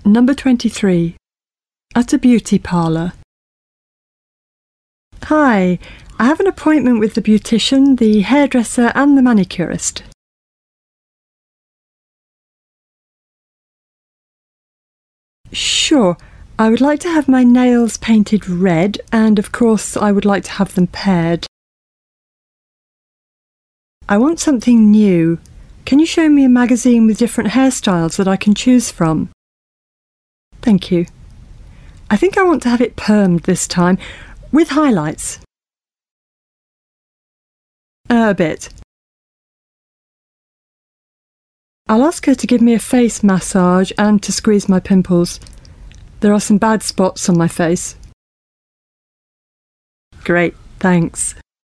Number 23. At a beauty parlour. Hi, I have an appointment with the beautician, the hairdresser and the manicurist. Sure, I would like to have my nails painted red and of course I would like to have them pared. I want something new. Can you show me a magazine with different hairstyles that I can choose from? Thank you. I think I want to have it permed this time, with highlights. A bit. I'll ask her to give me a face massage and to squeeze my pimples. There are some bad spots on my face. Great, thanks.